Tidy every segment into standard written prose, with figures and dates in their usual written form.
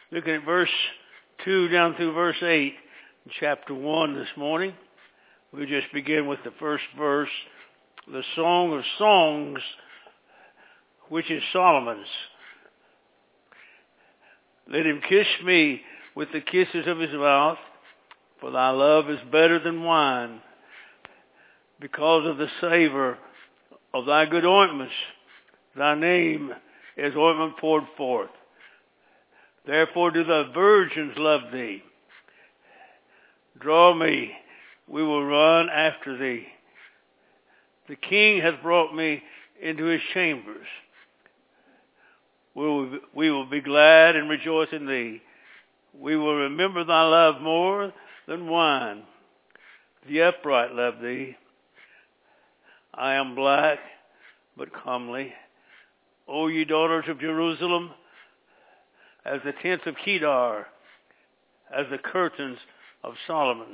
Looking at verse 2 down through verse 8 in chapter 1 this morning. We'll just begin with the first verse, the Song of Songs, which is Solomon's. Let him kiss me with the kisses of his mouth, for thy love is better than wine. Because of the savor of thy good ointments, thy name is ointment poured forth. Therefore do the virgins love thee. Draw me, we will run after thee. The king hath brought me into his chambers. We will be glad and rejoice in thee. We will remember thy love more than wine. The upright love thee. I am black, but comely. O ye daughters of Jerusalem, as the tents of Kedar, as the curtains of Solomon.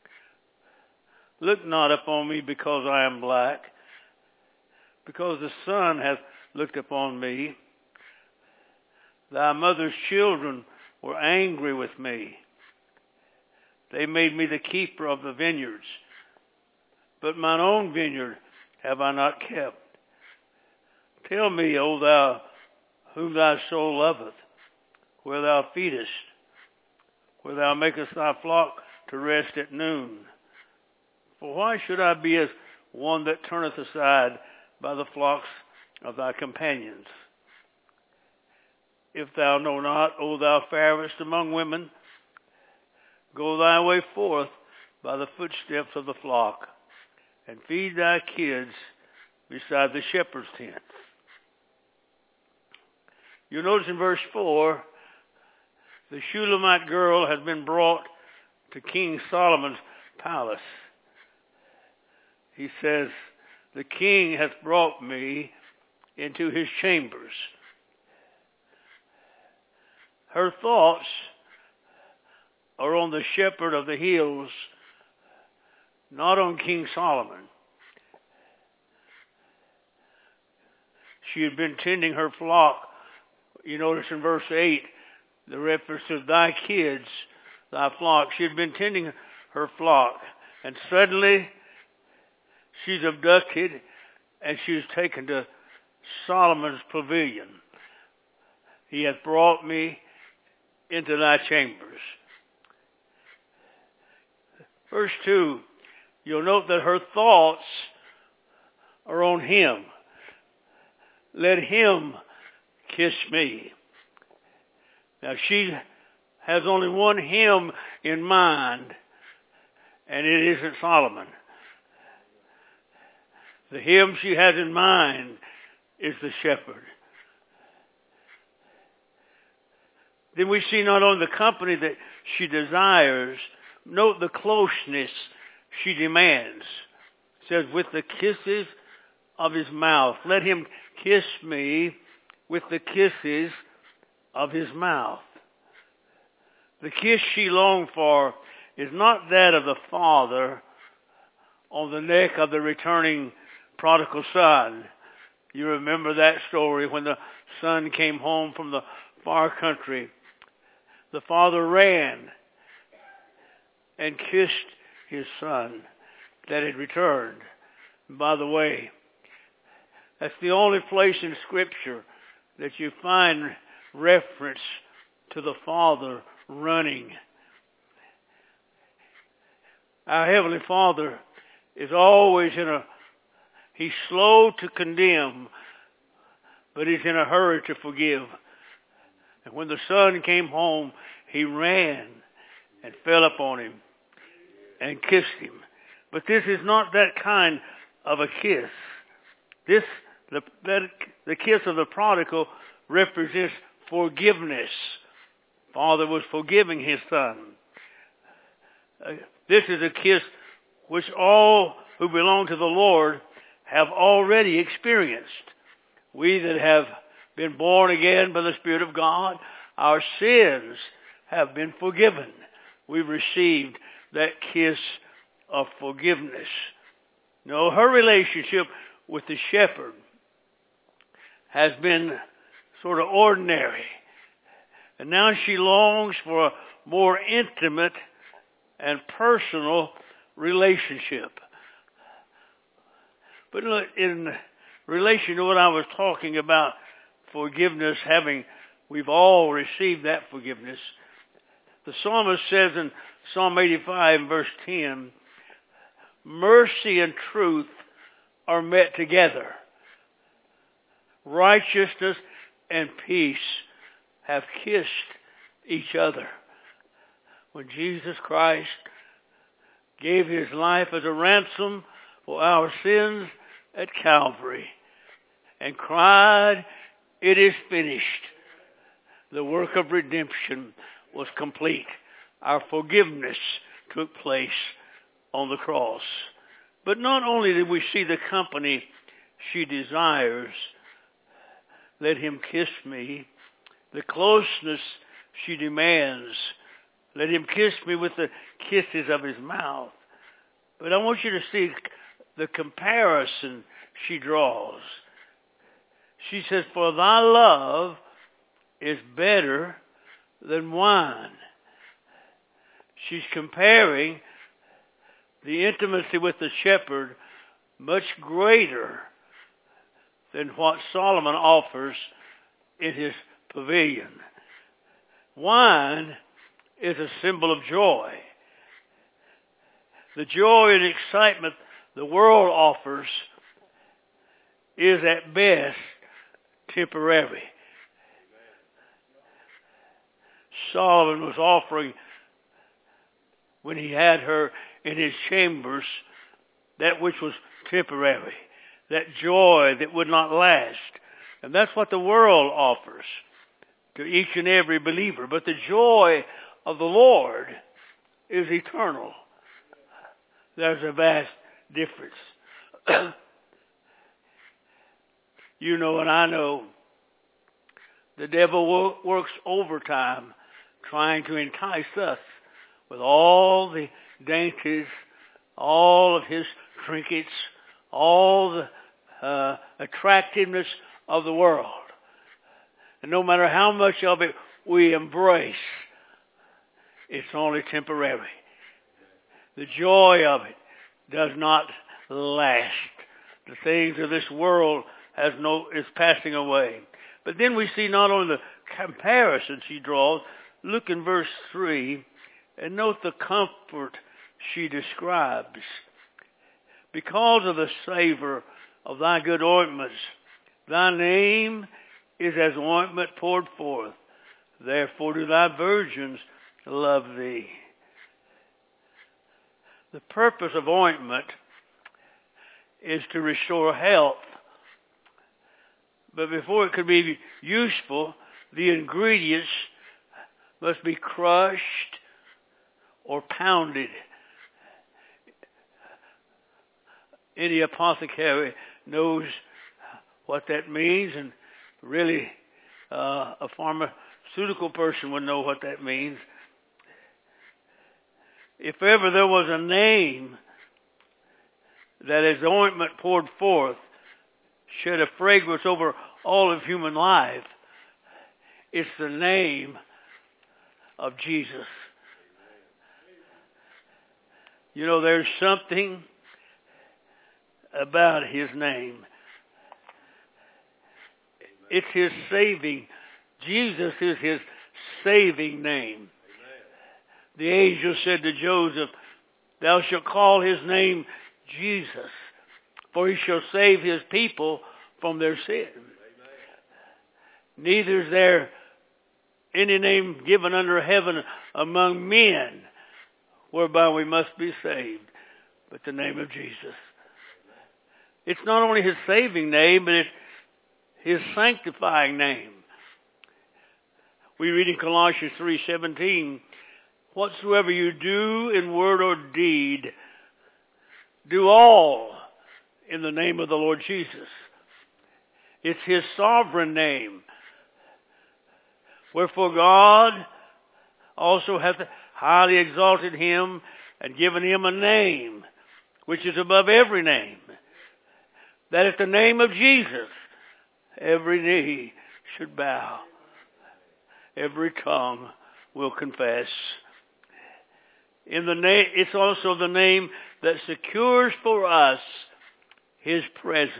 Look not upon me because I am black, because the sun hath looked upon me. Thy mother's children were angry with me. They made me the keeper of the vineyards, but mine own vineyard have I not kept. Tell me, O thou, whom thy soul loveth, where thou feedest, where thou makest thy flock to rest at noon. For why should I be as one that turneth aside by the flocks of thy companions? If thou know not, O thou fairest among women, go thy way forth by the footsteps of the flock, and feed thy kids beside the shepherd's tent. You notice in verse 4, the Shulamite girl has been brought to King Solomon's palace. He says, the king hath brought me into his chambers. Her thoughts are on the shepherd of the hills, not on King Solomon. She had been tending her flock. You notice in verse 8, the reference to thy kids, thy flock. She had been tending her flock, and suddenly she's abducted, and she's taken to Solomon's pavilion. He hath brought me into thy chambers. Verse 2, you'll note that her thoughts are on him. Let him kiss me. Now she has only one him in mind, and it isn't Solomon. The him she has in mind is the shepherd. Then we see not only the company that she desires, note the closeness she demands. It says, with the kisses of his mouth. Let him kiss me with the kisses of his mouth. The kiss she longed for is not that of the father on the neck of the returning prodigal son. You remember that story when the son came home from the far country. The father ran and kissed his son that had returned. And by the way, that's the only place in Scripture that you find reference to the Father running. Our Heavenly Father is always He's slow to condemn, but He's in a hurry to forgive. And when the son came home, He ran and fell upon him and kissed him. But this is not that kind of a kiss. The kiss of the prodigal represents forgiveness. Father was forgiving his son. This is a kiss which all who belong to the Lord have already experienced. We that have been born again by the Spirit of God, our sins have been forgiven. We've received that kiss of forgiveness. No, her relationship with the shepherd has been sort of ordinary. And now she longs for a more intimate and personal relationship. But look, in relation to what I was talking about, forgiveness, we've all received that forgiveness. The psalmist says in Psalm 85 verse 10, mercy and truth are met together. Righteousness and peace have kissed each other. When Jesus Christ gave his life as a ransom for our sins at Calvary and cried, it is finished. The work of redemption was complete. Our forgiveness took place on the cross. But not only did we see the company she desires, let him kiss me, the closeness she demands, let him kiss me with the kisses of his mouth. But I want you to see the comparison she draws. She says, for thy love is better than wine. She's comparing the intimacy with the shepherd much greater than what Solomon offers in his pavilion. Wine is a symbol of joy. The joy and excitement the world offers is at best temporary. Solomon was offering, when he had her in his chambers, that which was temporary, that joy that would not last. And that's what the world offers to each and every believer. But the joy of the Lord is eternal. There's a vast difference. You know and I know the devil works overtime trying to entice us with all the dainties, all of his trinkets, all the attractiveness of the world. And no matter how much of it we embrace, it's only temporary. The joy of it does not last. The things of this world is passing away. But then we see not only the comparison she draws. Look in verse 3 and note the comfort she describes. Because of the savor of thy good ointments, thy name is as ointment poured forth. Therefore do thy virgins love thee. The purpose of ointment is to restore health. But before it could be useful, the ingredients must be crushed or pounded. Any apothecary knows what that means, and really a pharmaceutical person would know what that means. If ever there was a name that as ointment poured forth shed a fragrance over all of human life, it's the name of Jesus. You know, there's something about his name. It's his saving. Jesus is his saving name. The angel said to Joseph, thou shalt call his name Jesus, for he shall save his people from their sin. Neither is there any name given under heaven among men whereby we must be saved, but the name of Jesus. It's not only his saving name, but it's his sanctifying name. We read in Colossians 3:17, whatsoever you do in word or deed, do all in the name of the Lord Jesus. It's his sovereign name. Wherefore God also hath highly exalted him and given him a name which is above every name, that at the name of Jesus every knee should bow every tongue will confess. In the name, it's also the name that secures for us His presence.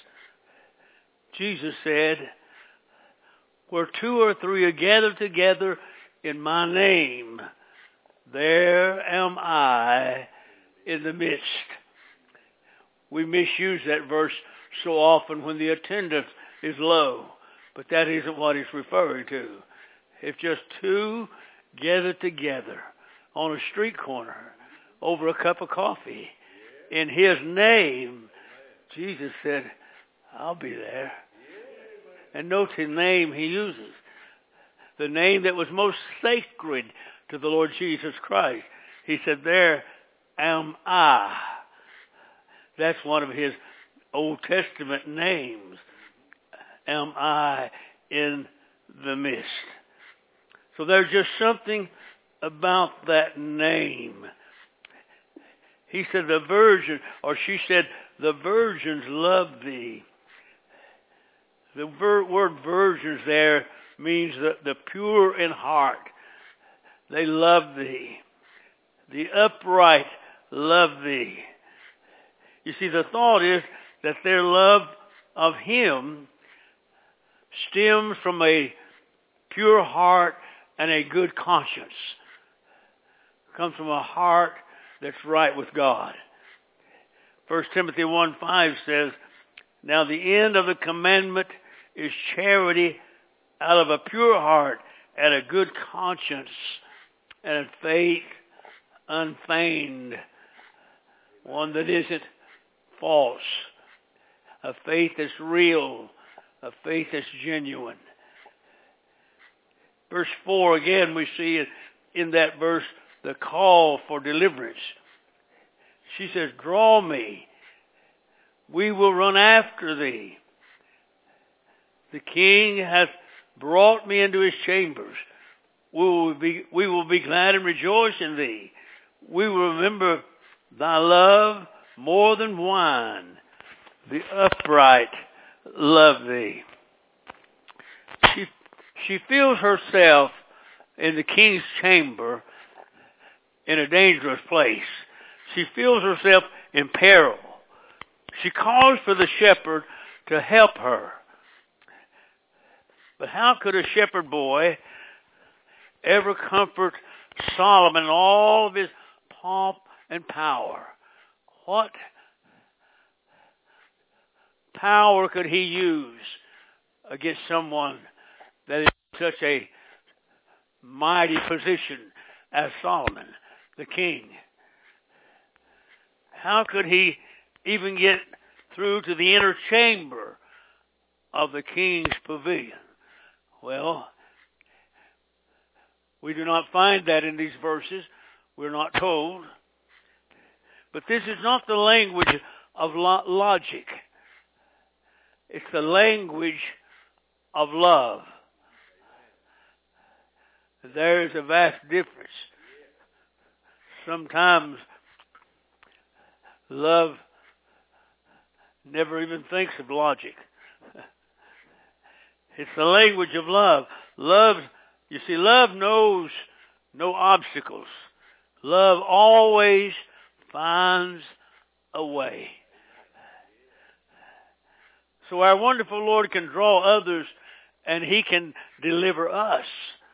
Jesus said, where two or three are gathered together in my name, there am I in the midst. We misuse that verse so often when the attendance is low, but that isn't what it's referring to. If just two gathered together on a street corner over a cup of coffee in His name, Jesus said, I'll be there. And note the name He uses. The name that was most sacred to the Lord Jesus Christ. He said, there am I. That's one of His Old Testament names. Am I in the midst. So there's just something about that name. He said the virgin, or she said, the virgins love thee. The word virgins there means the pure in heart. They love thee. The upright love thee. You see, the thought is that their love of Him stems from a pure heart and a good conscience. It comes from a heart that's right with God. 1 Timothy 1:5 says, now the end of the commandment is charity out of a pure heart and a good conscience and a faith unfeigned, one that isn't false, a faith that's real, a faith that's genuine. Verse 4, again, we see in that verse the call for deliverance. She says, draw me. We will run after thee. The King hath brought me into His chambers. We will be glad and rejoice in thee. We will remember thy love more than wine. The upright love thee. She feels herself in the King's chamber in a dangerous place. She feels herself in peril. She calls for the shepherd to help her. But how could a shepherd boy ever comfort Solomon in all of his pomp and power? What power could he use against someone that is in such a mighty position as Solomon, the king? How could he even get through to the inner chamber of the king's pavilion? Well, we do not find that in these verses. We're not told. But this is not the language of logic. It's the language of love. There is a vast difference. Sometimes love never even thinks of logic. It's the language of love. Love, you see, love knows no obstacles. Love always finds a way. So our wonderful Lord can draw others and He can deliver us.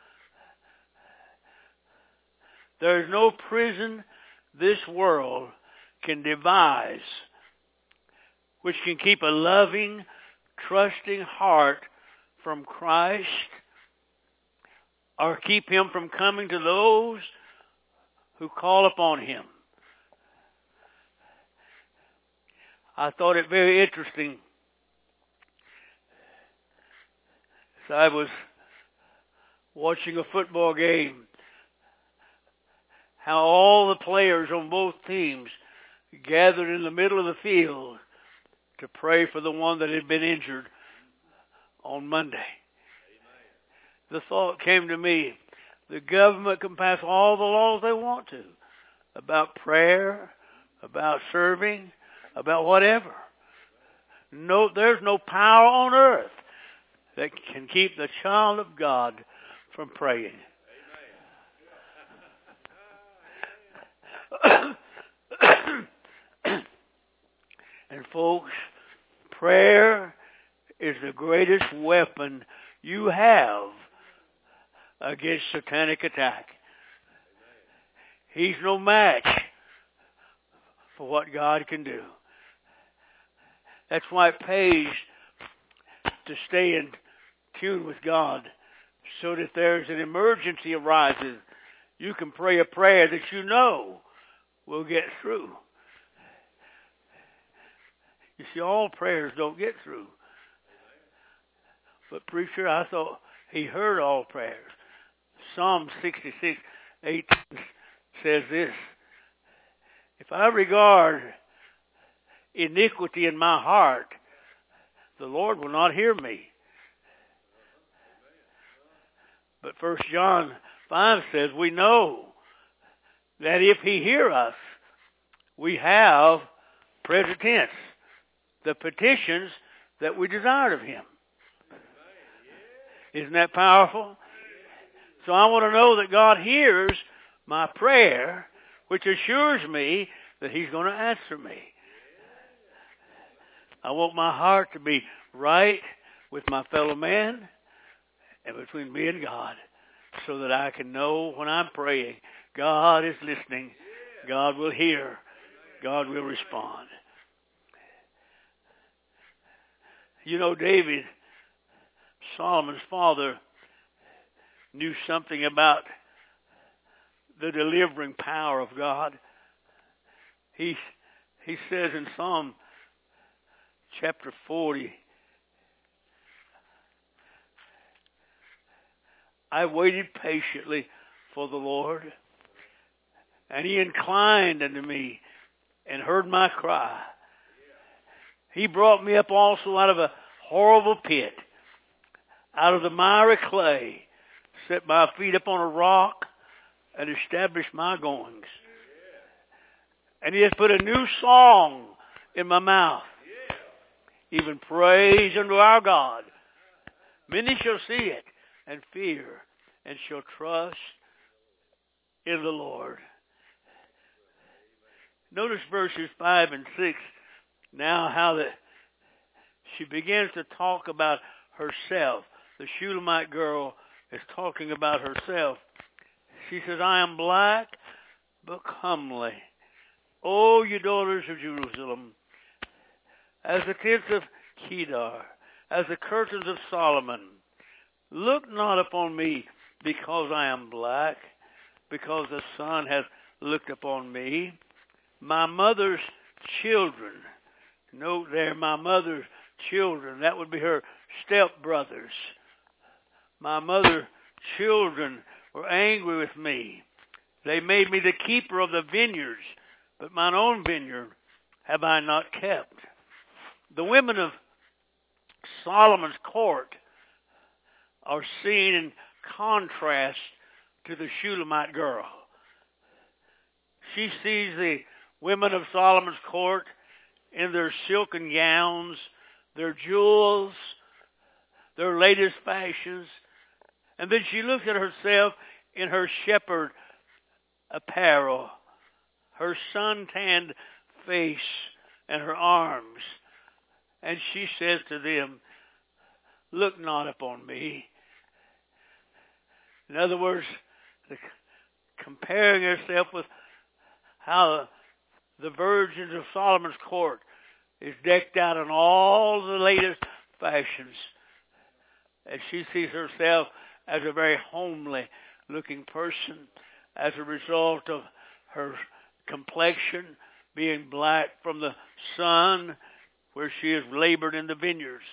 There is no prison this world can devise which can keep a loving, trusting heart from Christ or keep Him from coming to those who call upon Him. I thought it very interesting. So I was watching a football game, how all the players on both teams gathered in the middle of the field to pray for the one that had been injured on Monday. The thought came to me, the government can pass all the laws they want to about prayer, about serving, about whatever. No, there's no power on earth that can keep the child of God from praying. And folks, prayer is the greatest weapon you have against satanic attack. He's no match for what God can do. That's why it pays to stay in tune with God, so that if there's an emergency arises, you can pray a prayer that you know will get through. You see, all prayers don't get through. But preacher, I thought he heard all prayers. Psalm 66:18 says this: if I regard iniquity in my heart, the Lord will not hear me. But 1 John 5 says we know that if he hear us, we have, present tense, the petitions that we desired of him. Isn't that powerful? So I want to know that God hears my prayer, which assures me that he's going to answer me. I want my heart to be right with my fellow man and between me and God, so that I can know when I'm praying, God is listening, God will hear, God will respond. You know, David, Solomon's father, knew something about the delivering power of God. He says in Psalm chapter 40, I waited patiently for the Lord, and he inclined unto me and heard my cry. He brought me up also out of a horrible pit, out of the miry clay, set my feet upon a rock, and established my goings. And he has put a new song in my mouth, even praise unto our God. Many shall see it and fear, and shall trust in the Lord. Notice verses 5 and 6. Now how that she begins to talk about herself. The Shulamite girl is talking about herself. She says, I am black but comely. O you daughters of Jerusalem, as the tents of Kedar, as the curtains of Solomon. Look not upon me because I am black, because the sun has looked upon me. My mother's children, note there, my mother's children, that would be her stepbrothers. My mother's children were angry with me. They made me the keeper of the vineyards, but mine own vineyard have I not kept. The women of Solomon's court are seen in contrast to the Shulamite girl. She sees the women of Solomon's court in their silken gowns, their jewels, their latest fashions, and then she looks at herself in her shepherd apparel, her sun-tanned face and her arms, and she says to them, look not upon me. In other words, comparing herself with how the virgins of Solomon's court is decked out in all the latest fashions. And she sees herself as a very homely looking person as a result of her complexion being black from the sun where she has labored in the vineyards.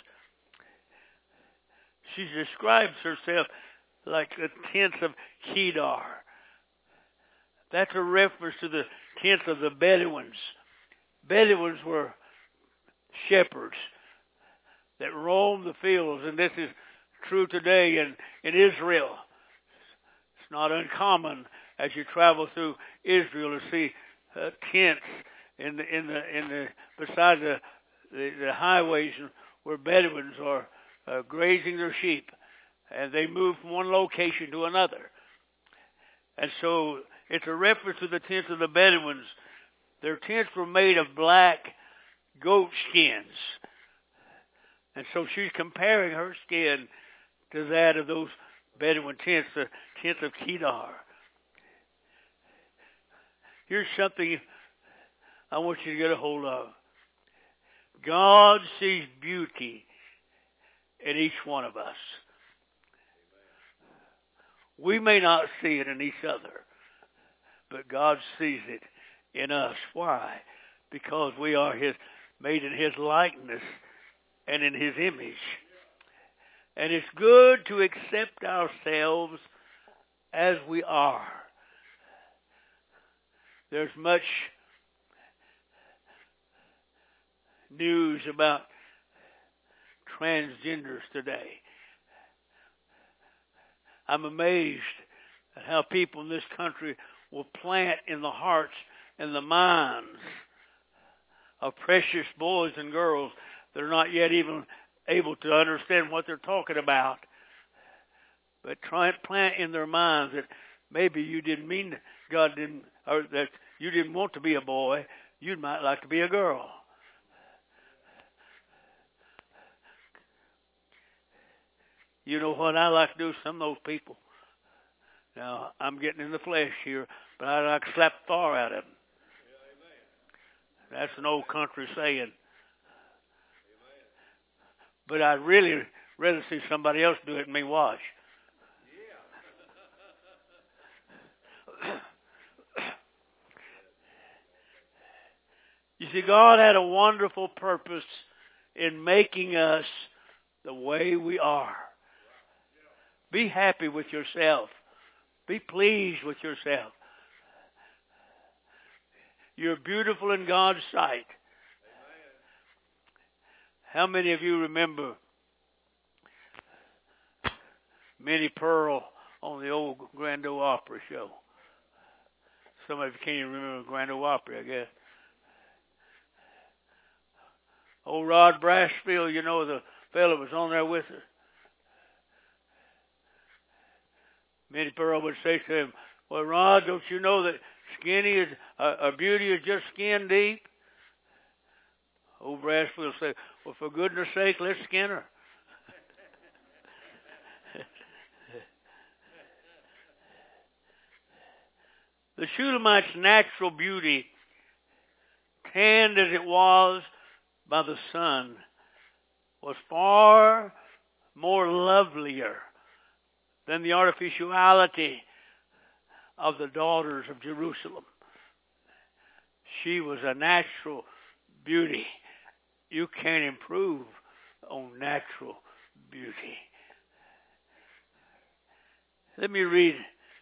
She describes herself like the tents of Kedar. That's a reference to the tents of the Bedouins. Bedouins were shepherds that roamed the fields, and this is true today in Israel. It's not uncommon as you travel through Israel to see tents beside the highways where Bedouins are grazing their sheep, And they moved from one location to another. And so it's a reference to the tents of the Bedouins. Their tents were made of black goat skins. And so she's comparing her skin to that of those Bedouin tents, the tent of Kedar. Here's something I want you to get a hold of. God sees beauty in each one of us. We may not see it in each other, but God sees it in us. Why? Because we are made in His likeness and in His image. And it's good to accept ourselves as we are. There's much news about transgenders today. I'm amazed at how people in this country will plant in the hearts and the minds of precious boys and girls that are not yet even able to understand what they're talking about. But try and plant in their minds that maybe you didn't mean God didn't, or that you didn't want to be a boy. You might like to be a girl. You know what I like to do with some of those people? Now, I'm getting in the flesh here, but I like to slap the far out of them. That's an old country saying. But I'd really rather see somebody else do it than me watch. You see, God had a wonderful purpose in making us the way we are. Be happy with yourself. Be pleased with yourself. You're beautiful in God's sight. How many of you remember Minnie Pearl on the old Grand Ole Opry show? Some of you can't even remember Grand Ole Opry, I guess. Old Rod Brasfield, you know, the fellow was on there with her. Minnie Pearl would say to him, "Well, Rod, don't you know that beauty is just skin deep?" Old Brasfield would say, "Well, for goodness sake, let's skin her." The Shulamite's natural beauty, tanned as it was by the sun, was far more lovelier than the artificiality of the daughters of Jerusalem. She was a natural beauty. You can't improve on natural beauty. Let me read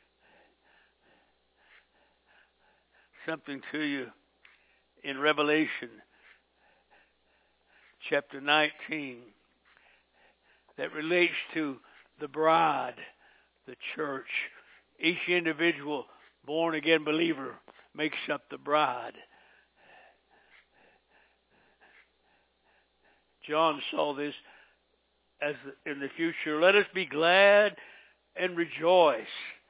something to you in Revelation chapter 19 that relates to the bride, the church. Each individual born-again believer makes up the bride. John saw this as in the future. Let us be glad and rejoice.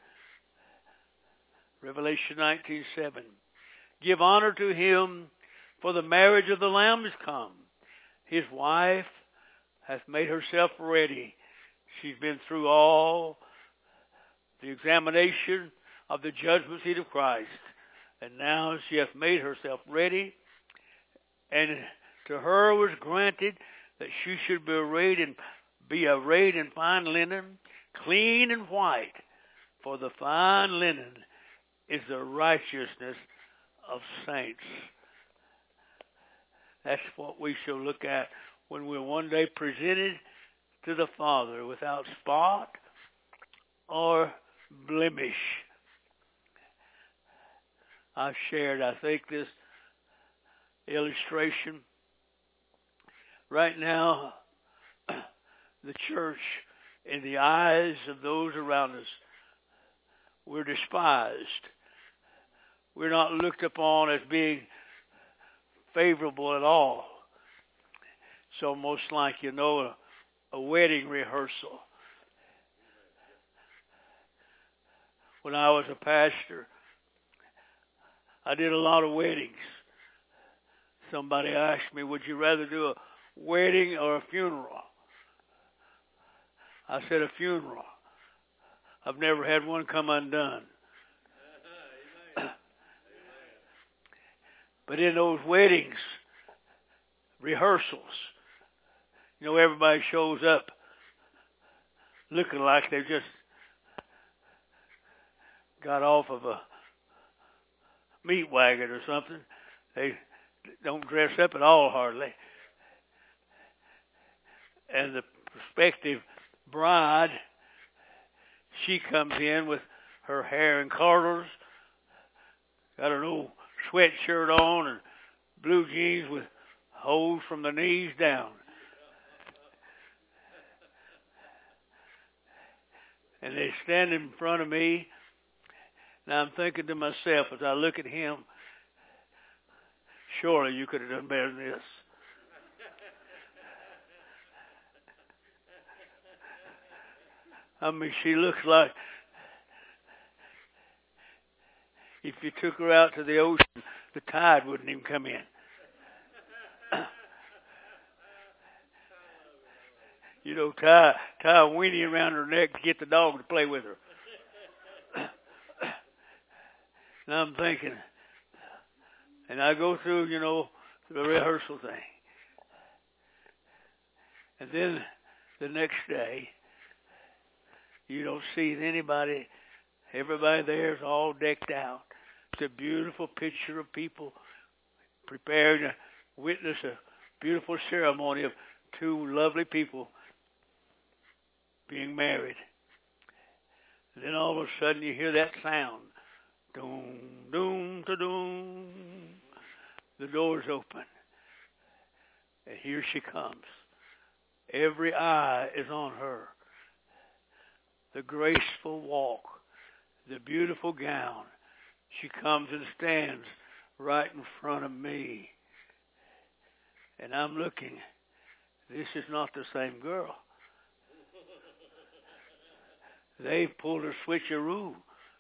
Revelation 19:7. Give honor to him, for the marriage of the Lamb is come. His wife hath made herself ready. She's been through all the examination of the judgment seat of Christ. And now she hath made herself ready. And to her was granted that she should be arrayed in fine linen, clean and white. For the fine linen is the righteousness of saints. That's what we shall look at when we're one day presented to the Father without spot or blemish. I've shared, I think, this illustration. Right now, the church, in the eyes of those around us, we're despised. We're not looked upon as being favorable at all. It's almost like, a wedding rehearsal. when I was a pastor, I did a lot of weddings. Somebody asked me, would you rather do a wedding or a funeral? I said a funeral. I've never had one come undone. But in those weddings, rehearsals, everybody shows up looking like they just got off of a meat wagon or something. They don't dress up at all hardly. And the prospective bride, she comes in with her hair in curlers, got an old sweatshirt on and blue jeans with holes from the knees down. And they stand in front of me. Now I'm thinking to myself as I look at him, surely you could have done better than this. I mean, she looks like if you took her out to the ocean, the tide wouldn't even come in. Tie a weenie around her neck to get the dog to play with her. And I'm thinking, and I go through, the rehearsal thing. And then the next day, you don't see anybody. Everybody there is all decked out. It's a beautiful picture of people preparing to witness a beautiful ceremony of two lovely people being married. And then all of a sudden you hear that sound. Doom, doom, da-doom. The doors open. And here she comes. Every eye is on her. The graceful walk, the beautiful gown. She comes and stands right in front of me. And I'm looking. This is not the same girl. They pulled a switcheroo.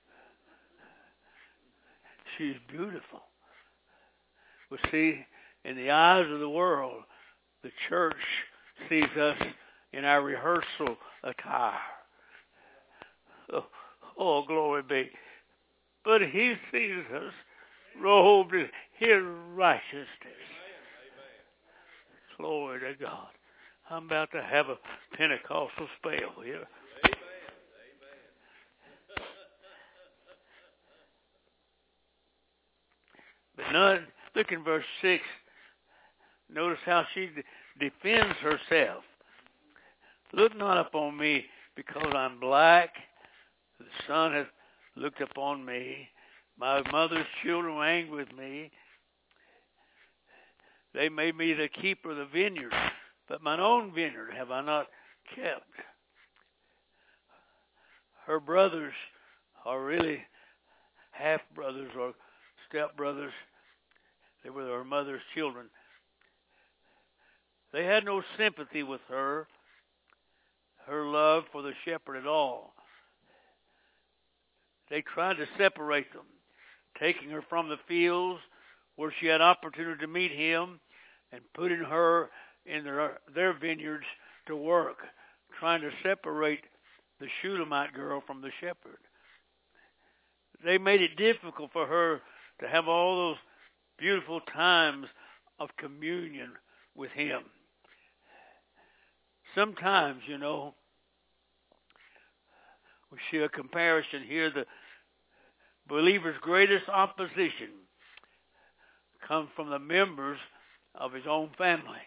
She's beautiful. But see, in the eyes of the world, the church sees us in our rehearsal attire. Oh, glory be. But he sees us robed in his righteousness. Glory to God. I'm about to have a Pentecostal spell here. But look in verse 6. Notice how she defends herself. Look not upon me because I'm black. The sun hath looked upon me. My mother's children were angry with me. They made me the keeper of the vineyard, but mine own vineyard have I not kept. Her brothers are really half-brothers or step-brothers. They were her mother's children. They had no sympathy with her love for the shepherd at all. They tried to separate them, taking her from the fields where she had opportunity to meet him and putting her in their vineyards to work, trying to separate the Shulamite girl from the shepherd. They made it difficult for her to have all those beautiful times of communion with him. Sometimes, we see a comparison here. The believer's greatest opposition comes from the members of his own family.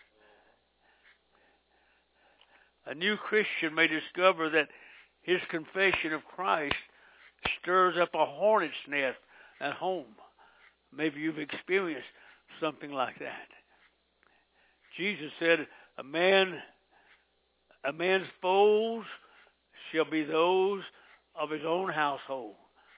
A new Christian may discover that his confession of Christ stirs up a hornet's nest at home. Maybe you've experienced something like that. Jesus said, a man's foes shall be those of his own household.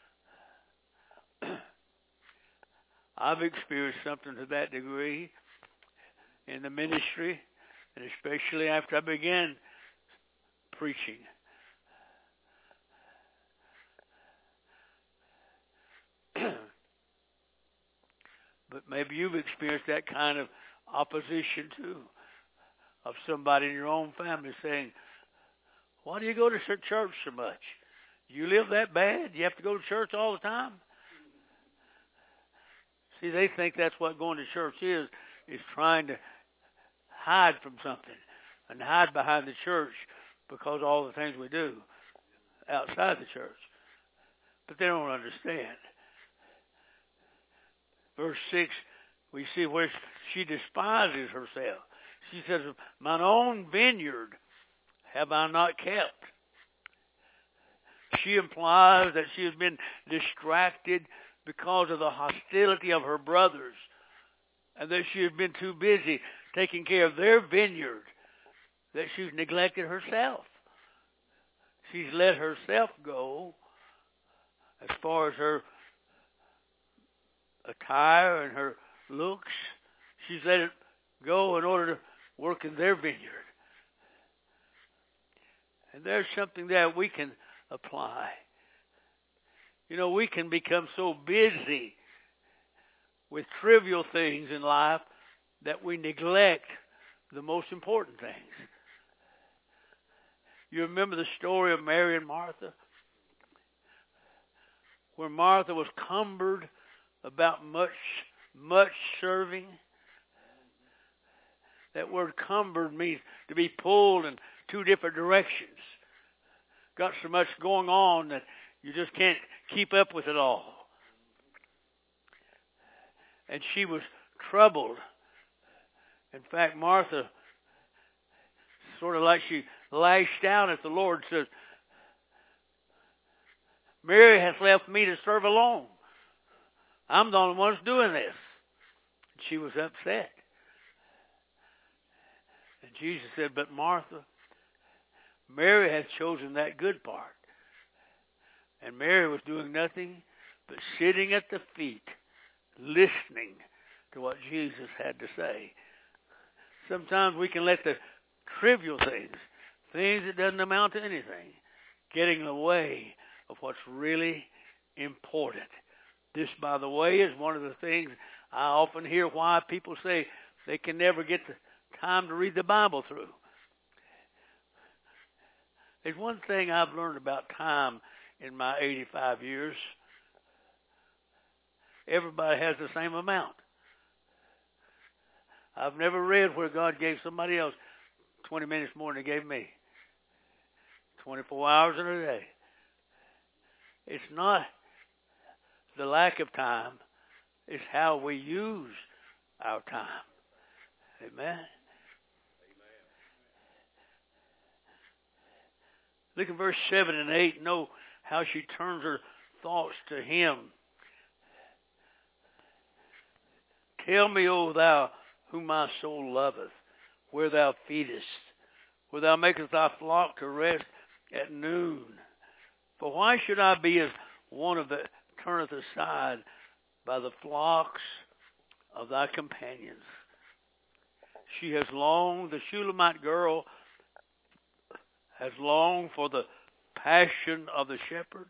I've experienced something to that degree in the ministry, and especially after I began preaching. Maybe you've experienced that kind of opposition too, of somebody in your own family saying, why do you go to church so much? You live that bad? You have to go to church all the time? See, they think that's what going to church is trying to hide from something and hide behind the church because of all the things we do outside the church. But they don't understand. Verse 6, we see where she despises herself. She says, mine own vineyard have I not kept. She implies that she has been distracted because of the hostility of her brothers, and that she has been too busy taking care of their vineyard, that she's neglected herself. She's let herself go as far as her attire and her looks. She's let it go in order to work in their vineyard. And there's something that we can apply. You know, we can become so busy with trivial things in life that we neglect the most important things. You remember the story of Mary and Martha? Where Martha was cumbered about much serving. That word cumbered means to be pulled in two different directions. Got so much going on that you just can't keep up with it all. And she was troubled. In fact, Martha, sort of like she lashed out at the Lord, says, Mary has left me to serve alone. I'm the only one that's doing this. And she was upset. And Jesus said, but Martha, Mary has chosen that good part. And Mary was doing nothing but sitting at the feet, listening to what Jesus had to say. Sometimes we can let the trivial things that doesn't amount to anything, getting in the way of what's really important. This, by the way, is one of the things I often hear why people say they can never get the time to read the Bible through. There's one thing I've learned about time in my 85 years. Everybody has the same amount. I've never read where God gave somebody else 20 minutes more than He gave me. 24 hours in a day. It's not the lack of time. It's how we use our time. Amen. Look at verse 7 and 8. Know how she turns her thoughts to Him. Tell me, O thou, whom my soul loveth, where thou feedest, where thou makest thy flock to rest at noon. For why should I be as one of that turneth aside by the flocks of thy companions? She has longed, the Shulamite girl has longed for the passion of the shepherd.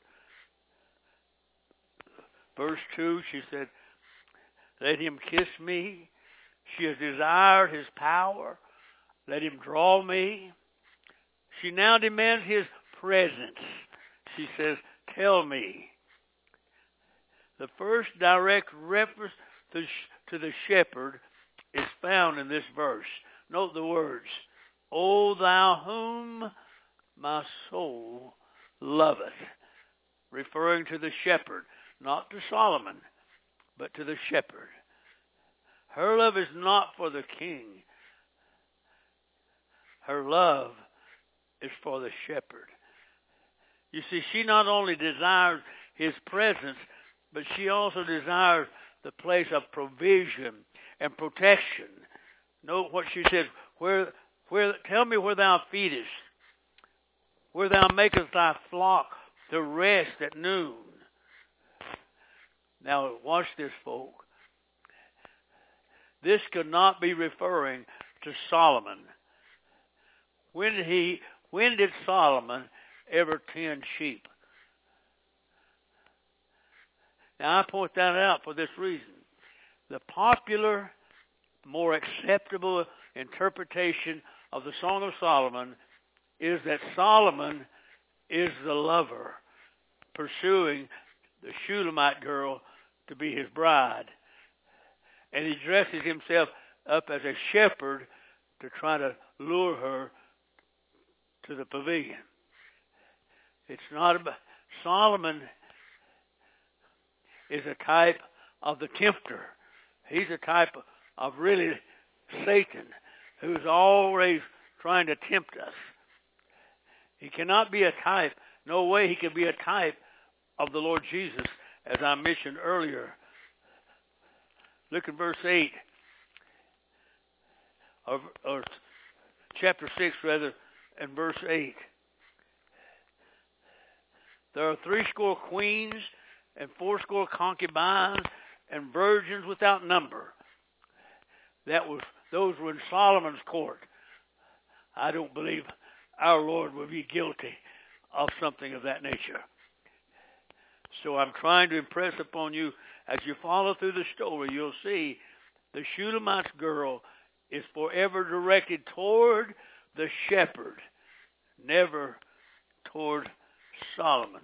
Verse 2, she said, let him kiss me. She has desired his power. Let him draw me. She now demands his presence. She says, tell me. The first direct reference to the shepherd is found in this verse. Note the words, O thou whom my soul loveth. Referring to the shepherd, not to Solomon, but to the shepherd. Her love is not for the king. Her love is for the shepherd. You see, she not only desires his presence, but she also desires the place of provision and protection. Note what she says, tell me where thou feedest, where thou makest thy flock to rest at noon. Now, watch this, folk. This could not be referring to Solomon. When did Solomon ever tend sheep? Now, I point that out for this reason. The popular, more acceptable interpretation of the Song of Solomon is that Solomon is the lover pursuing the Shulamite girl to be his bride. And he dresses himself up as a shepherd to try to lure her to the pavilion. It's not about... Solomon is a type of the tempter. He's a type of really Satan, who's always trying to tempt us. He cannot be a type. No way he can be a type of the Lord Jesus, as I mentioned earlier. Look at verse 8, or chapter 6, rather, and verse 8. There are 80 queens and 80 concubines and virgins without number. Those were in Solomon's court. I don't believe our Lord would be guilty of something of that nature. So I'm trying to impress upon you, as you follow through the story, you'll see the Shulamite's girl is forever directed toward the shepherd, never toward Solomon.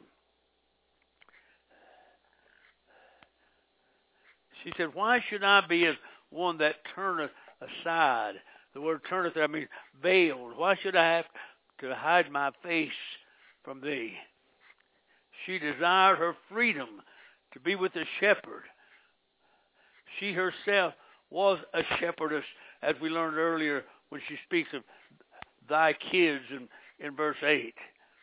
She said, why should I be as one that turneth aside? The word turneth there means veiled. Why should I have to hide my face from thee? She desired her freedom to be with the shepherd. She herself was a shepherdess, as we learned earlier when she speaks of thy kids in verse 8.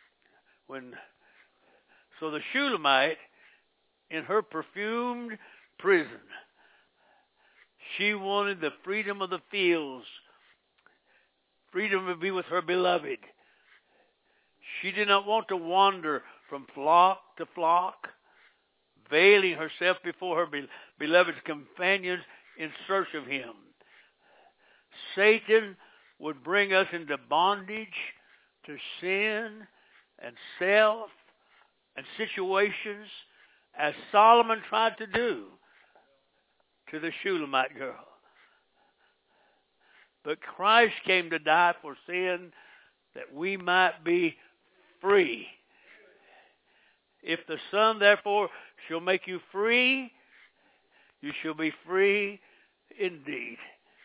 So the Shulamite, in her perfumed prison, she wanted the freedom of the fields, freedom to be with her beloved. She did not want to wander from flock to flock, veiling herself before her beloved's companions in search of him. Satan would bring us into bondage to sin and self and situations, as Solomon tried to do to the Shulamite girl. But Christ came to die for sin that we might be free. If the Son, therefore, shall make you free, you shall be free indeed.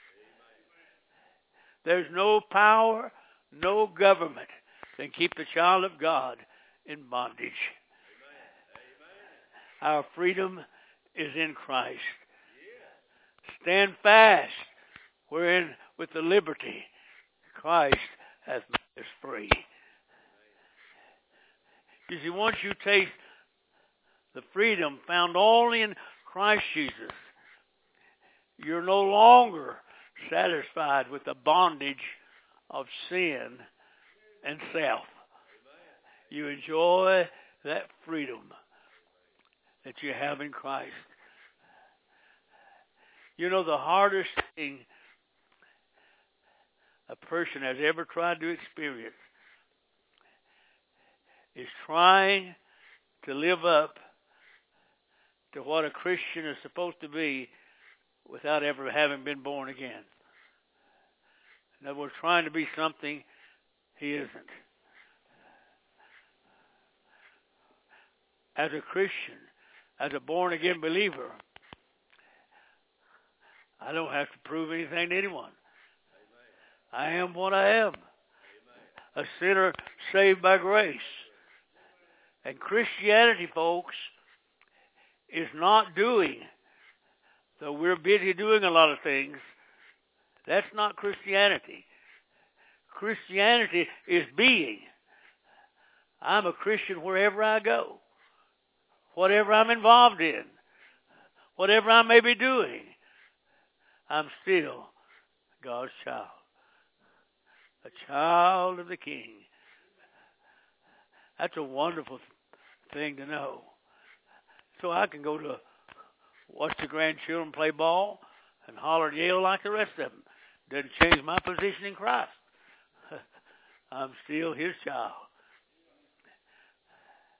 There's no power, no government that can keep the child of God in bondage. Our freedom is in Christ. Stand fast, wherein with the liberty Christ has made us free. You see, once you taste the freedom found only in Christ Jesus, you're no longer satisfied with the bondage of sin and self. You enjoy that freedom that you have in Christ. You know, the hardest thing a person has ever tried to experience is trying to live up to what a Christian is supposed to be without ever having been born again. In other words, trying to be something he isn't. As a Christian, as a born-again believer, I don't have to prove anything to anyone. I am what I am. A sinner saved by grace. And Christianity, folks, is not doing, though we're busy doing a lot of things, that's not Christianity. Christianity is being. I'm a Christian wherever I go. Whatever I'm involved in. Whatever I may be doing. I'm still God's child. A child of the King. That's a wonderful thing to know. So I can go to watch the grandchildren play ball and holler and yell like the rest of them. Doesn't change my position in Christ. I'm still his child.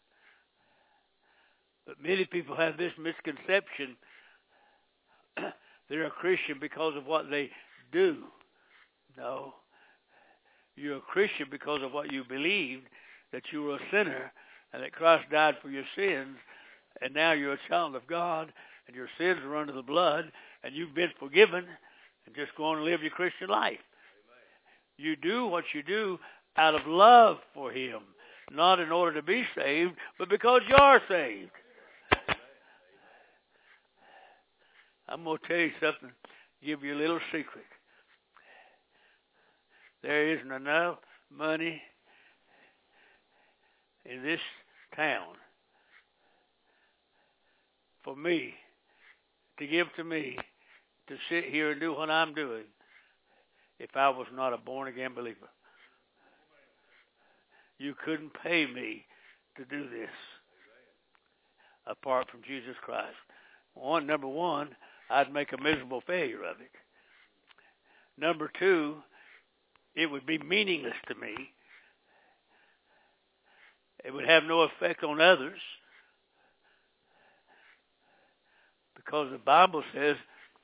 But many people have this misconception They're a Christian because of what they do. No. You're a Christian because of what you believed, that you were a sinner and that Christ died for your sins, and now you're a child of God and your sins are under the blood and you've been forgiven, and just go on and live your Christian life. You do what you do out of love for him, not in order to be saved, but because you are saved. I'm going to tell you something, give you a little secret. There isn't enough money in this town for me, to give to me, to sit here and do what I'm doing if I was not a born-again believer. You couldn't pay me to do this apart from Jesus Christ. Number one, I'd make a miserable failure of it. Number two, it would be meaningless to me. It would have no effect on others, because the Bible says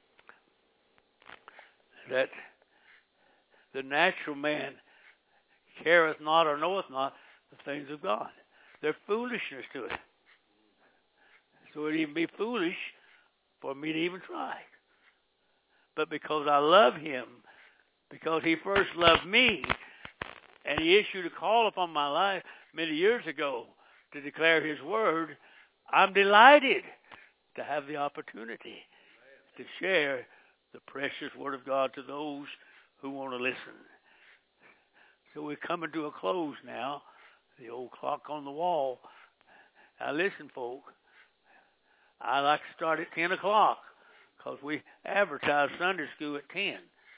that the natural man careth not or knoweth not the things of God. They're foolishness to it. So it'd even be foolish for me to even try. But because I love him, because he first loved me, and he issued a call upon my life many years ago to declare his word, I'm delighted to have the opportunity to share the precious word of God to those who want to listen. So we're coming to a close now. The old clock on the wall. Now listen, folk. I like to start at 10 o'clock because we advertise Sunday school at 10.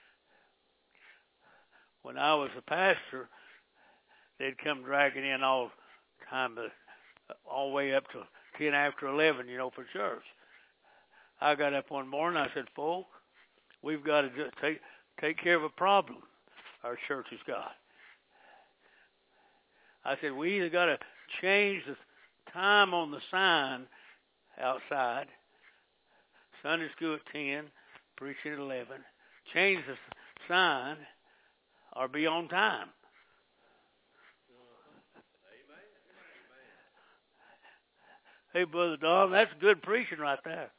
When I was a pastor, they'd come dragging in all the time, all the way up to 10 after 11, for church. I got up one morning, I said, folk, we've got to just take care of a problem our church has got. I said, we either got to change the time on the sign outside, Sunday school at 10, preaching at 11, change the sign, or be on time. Hey, Brother Don, that's good preaching right there.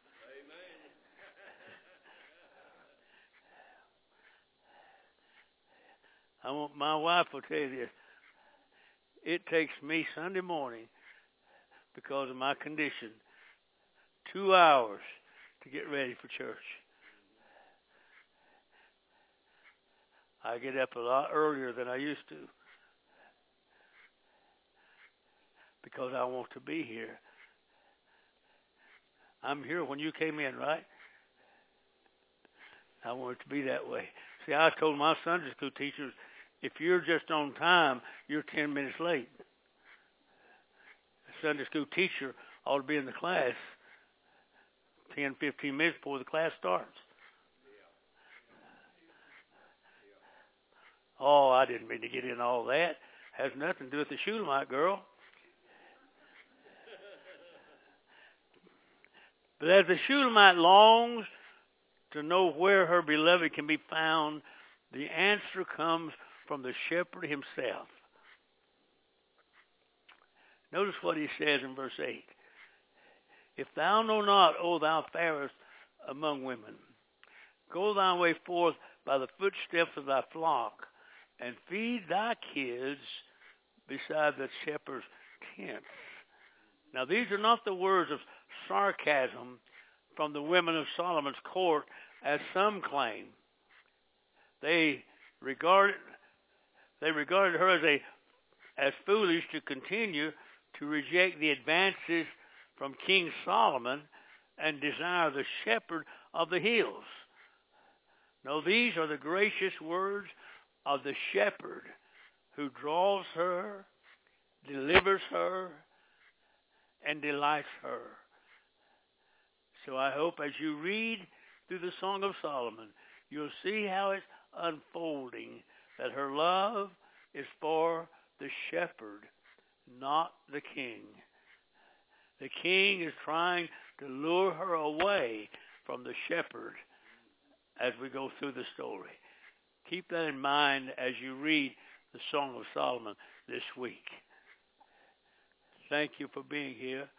My wife will tell you this. It takes me Sunday morning, because of my condition, 2 hours to get ready for church. I get up a lot earlier than I used to because I want to be here. I'm here when you came in, right? I want it to be that way. See, I told my Sunday school teachers, if you're just on time, you're 10 minutes late. A Sunday school teacher ought to be in the class 10, 15 minutes before the class starts. Oh, I didn't mean to get in all that. Has nothing to do with the Shulamite girl. But as the Shulamite longs to know where her beloved can be found, the answer comes from the shepherd himself. Notice what he says in verse 8. If thou know not, O thou fairest among women, go thy way forth by the footsteps of thy flock, and feed thy kids beside the shepherd's tents. Now these are not the words of sarcasm from the women of Solomon's court, as some claim. They regarded her as foolish to continue to reject the advances from King Solomon and desire the shepherd of the hills. No, these are the gracious words of the shepherd who draws her, delivers her, and delights her. So I hope as you read through the Song of Solomon, you'll see how it's unfolding, that her love is for the shepherd, not the king. The king is trying to lure her away from the shepherd as we go through the story. Keep that in mind as you read the Song of Solomon this week. Thank you for being here.